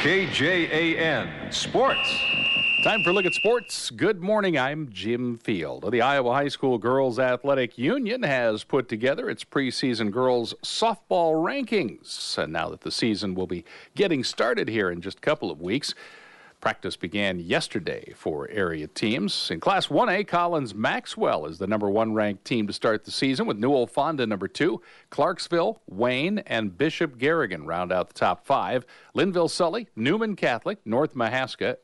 KJAN Sports. Time for a look at sports. Good morning, I'm Jim Field. The Iowa High School Girls Athletic Union has put together its preseason girls softball rankings. And now that the season will be getting started here in just a couple of weeks, practice began yesterday for area teams. In Class 1A, Collins Maxwell is the number 1 ranked team to start the season, with Newell Fonda number 2. Clarksville, Wayne, and Bishop Garrigan round out the top 5. Linville Sully, Newman Catholic, North Mahaska,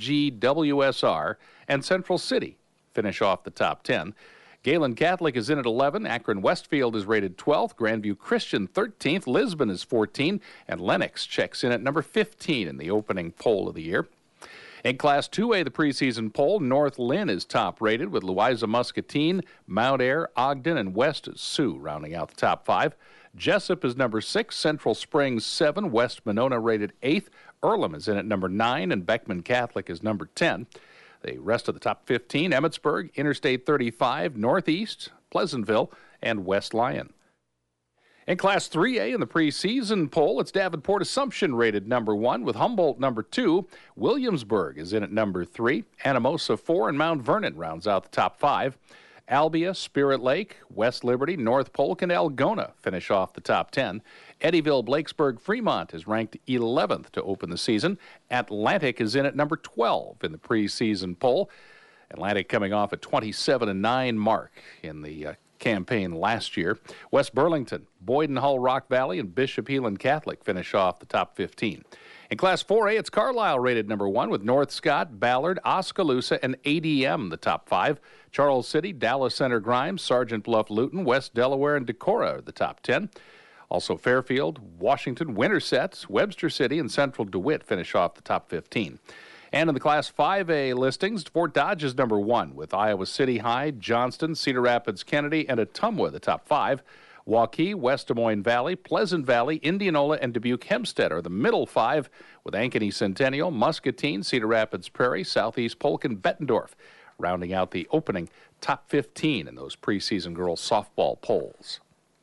AGWSR, and Central City finish off the top 10. Galen Catholic is in at 11. Akron Westfield is rated 12th. Grandview Christian 13th. Lisbon is 14. And Lennox checks in at number 15 in the opening poll of the year. In Class 2A, the preseason poll, North Lynn is top-rated with Louisa Muscatine, Mount Ayr, Ogden, and West Sioux rounding out the top 5. Jessup is number 6, Central Springs 7, West Monona rated 8th. Earlham is in at number 9, and Beckman Catholic is number 10. The rest of the top 15, Emmetsburg, Interstate 35, Northeast, Pleasantville, and West Lyon. In Class 3A in the preseason poll, it's Davenport Assumption rated number 1 with Humboldt number 2. Williamsburg is in at number 3. Anamosa 4 and Mount Vernon rounds out the top 5. Albia, Spirit Lake, West Liberty, North Polk, and Algona finish off the top 10. Eddyville, Blakesburg, Fremont is ranked 11th to open the season. Atlantic is in at number 12 in the preseason poll. Atlantic coming off a 27-9 mark in the campaign last year. West Burlington, Boyden Hull Rock Valley, and Bishop Heelan Catholic finish off the top 15. In Class 4A, it's Carlisle rated number 1 with North Scott, Ballard, Oskaloosa, and ADM the top 5. Charles City, Dallas Center Grimes, Sergeant Bluff Luton, West Delaware, and Decorah are the top 10. Also Fairfield, Washington, Winterset, Webster City, and Central DeWitt finish off the top 15. And in the Class 5A listings, Fort Dodge is number 1 with Iowa City High, Johnston, Cedar Rapids, Kennedy, and Ottumwa the top 5. Waukee, West Des Moines Valley, Pleasant Valley, Indianola, and Dubuque Hempstead are the middle 5 with Ankeny Centennial, Muscatine, Cedar Rapids Prairie, Southeast Polk, and Bettendorf rounding out the opening top 15 in those preseason girls softball polls.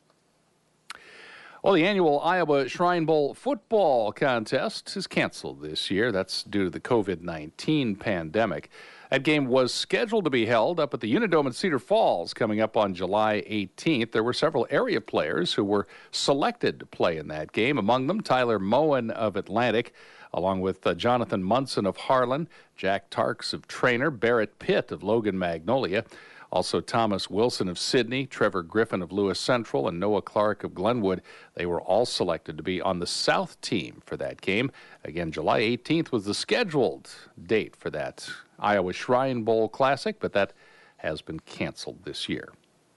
Well, the annual Iowa Shrine Bowl football contest is canceled this year. That's due to the COVID-19 pandemic. That game was scheduled to be held up at the Unidome in Cedar Falls coming up on July 18th. There were several area players who were selected to play in that game. Among them, Tyler Moen of Atlantic, along with Jonathan Munson of Harlan, Jack Tarks of Trainer, Barrett Pitt of Logan Magnolia. Also, Thomas Wilson of Sidney, Trevor Griffin of Lewis Central, and Noah Clark of Glenwood. They were all selected to be on the South team for that game. Again, July 18th was the scheduled date for that Iowa Shrine Bowl Classic, but that has been canceled this year.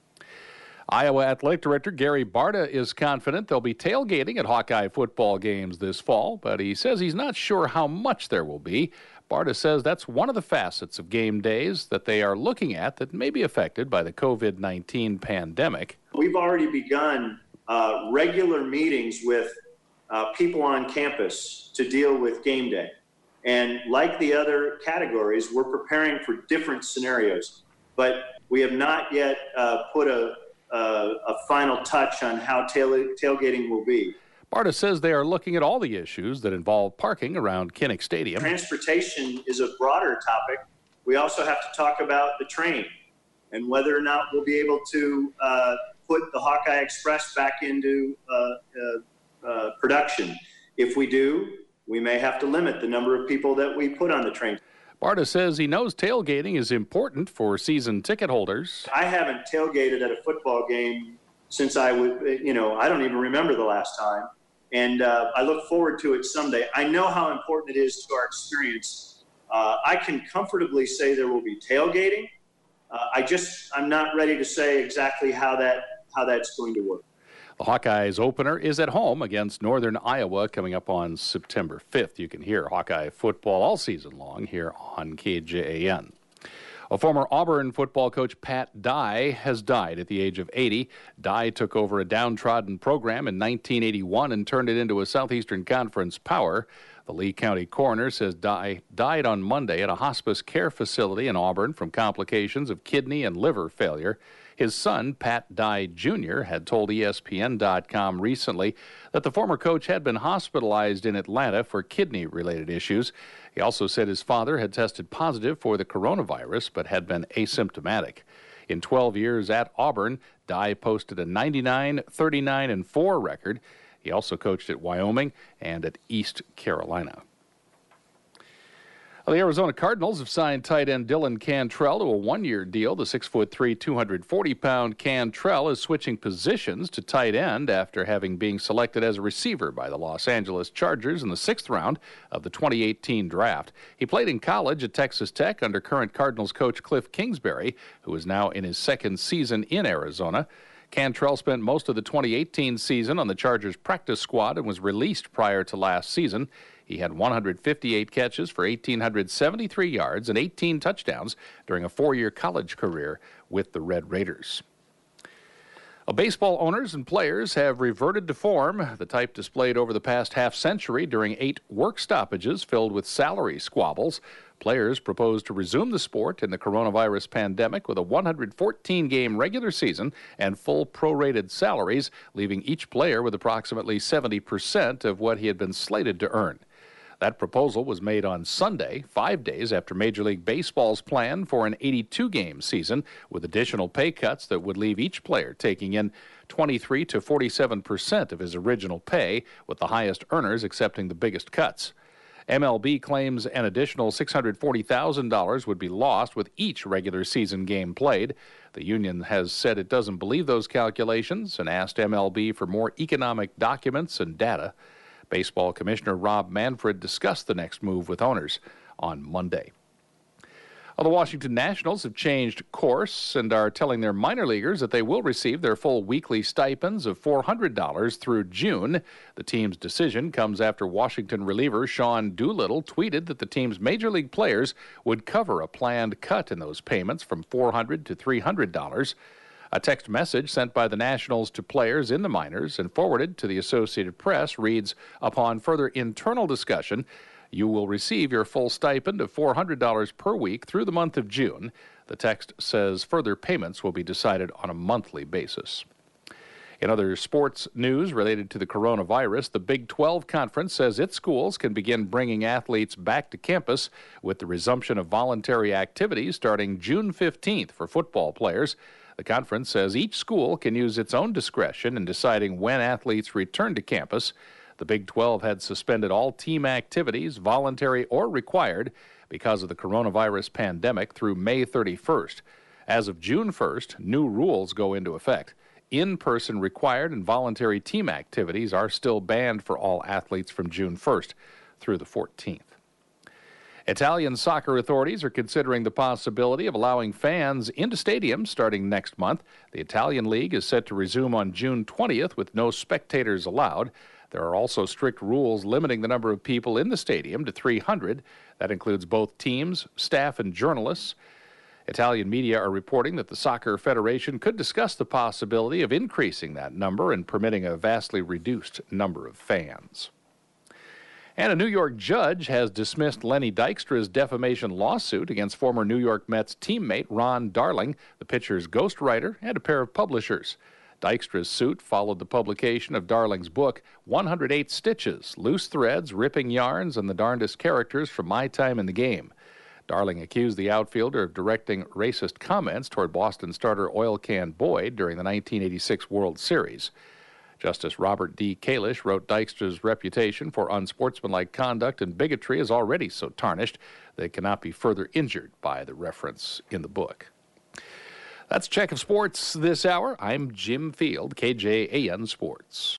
Iowa Athletic Director Gary Barta is confident they'll be tailgating at Hawkeye football games this fall, but he says he's not sure how much there will be. Barta says that's one of the facets of game days that they are looking at that may be affected by the COVID-19 pandemic. We've already begun regular meetings with people on campus to deal with game day. And like the other categories, we're preparing for different scenarios. But we have not yet put a final touch on how tailgating will be. Barta says they are looking at all the issues that involve parking around Kinnick Stadium. Transportation is a broader topic. We also have to talk about the train and whether or not we'll be able to put the Hawkeye Express back into production. If we do, we may have to limit the number of people that we put on the train. Barta says he knows tailgating is important for season ticket holders. I haven't tailgated at a football game since I don't even remember the last time. And I look forward to it someday. I know how important it is to our experience. I can comfortably say there will be tailgating. I'm not ready to say exactly how that's going to work. The Hawkeyes opener is at home against Northern Iowa coming up on September 5th. You can hear Hawkeye football all season long here on KJAN. A former Auburn football coach, Pat Dye, has died at the age of 80. Dye took over a downtrodden program in 1981 and turned it into a Southeastern Conference power. The Lee County coroner says Dye died on Monday at a hospice care facility in Auburn from complications of kidney and liver failure. His son, Pat Dye Jr., had told ESPN.com recently that the former coach had been hospitalized in Atlanta for kidney-related issues. He also said his father had tested positive for the coronavirus but had been asymptomatic. In 12 years at Auburn, Dye posted a 99, 39, and 4 record. He also coached at Wyoming and at East Carolina. Well, the Arizona Cardinals have signed tight end Dylan Cantrell to a one-year deal. The 6'3", 240-pound Cantrell is switching positions to tight end after having been selected as a receiver by the Los Angeles Chargers in the 6th round of the 2018 draft. He played in college at Texas Tech under current Cardinals coach Cliff Kingsbury, who is now in his second season in Arizona. Cantrell spent most of the 2018 season on the Chargers practice squad and was released prior to last season. He had 158 catches for 1,873 yards and 18 touchdowns during a 4-year college career with the Red Raiders. Baseball owners and players have reverted to form, the type displayed over the past half-century during 8 work stoppages filled with salary squabbles. Players propose to resume the sport in the coronavirus pandemic with a 114-game regular season and full prorated salaries, leaving each player with approximately 70% of what he had been slated to earn. That proposal was made on Sunday, 5 days after Major League Baseball's plan for an 82-game season, with additional pay cuts that would leave each player taking in 23 to 47% of his original pay, with the highest earners accepting the biggest cuts. MLB claims an additional $640,000 would be lost with each regular season game played. The union has said it doesn't believe those calculations and asked MLB for more economic documents and data. Baseball Commissioner Rob Manfred discussed the next move with owners on Monday. Well, the Washington Nationals have changed course and are telling their minor leaguers that they will receive their full weekly stipends of $400 through June. The team's decision comes after Washington reliever Sean Doolittle tweeted that the team's major league players would cover a planned cut in those payments from $400 to $300. A text message sent by the Nationals to players in the minors and forwarded to the Associated Press reads, "Upon further internal discussion, you will receive your full stipend of $400 per week through the month of June." The text says further payments will be decided on a monthly basis. In other sports news related to the coronavirus, the Big 12 Conference says its schools can begin bringing athletes back to campus with the resumption of voluntary activities starting June 15th for football players. The conference says each school can use its own discretion in deciding when athletes return to campus. The Big 12 had suspended all team activities, voluntary or required, because of the coronavirus pandemic through May 31st. As of June 1st, new rules go into effect. In-person required and voluntary team activities are still banned for all athletes from June 1st through the 14th. Italian soccer authorities are considering the possibility of allowing fans into stadiums starting next month. The Italian League is set to resume on June 20th with no spectators allowed. There are also strict rules limiting the number of people in the stadium to 300. That includes both teams, staff, and journalists. Italian media are reporting that the Soccer Federation could discuss the possibility of increasing that number and permitting a vastly reduced number of fans. And a New York judge has dismissed Lenny Dykstra's defamation lawsuit against former New York Mets teammate Ron Darling, the pitcher's ghostwriter, and a pair of publishers. Dykstra's suit followed the publication of Darling's book, 108 Stitches, Loose Threads, Ripping Yarns, and the Darndest Characters from My Time in the Game. Darling accused the outfielder of directing racist comments toward Boston starter Oil Can Boyd during the 1986 World Series. Justice Robert D. Kalish wrote Dykstra's reputation for unsportsmanlike conduct and bigotry is already so tarnished that it cannot be further injured by the reference in the book. That's Check of Sports this hour. I'm Jim Field, KJAN Sports.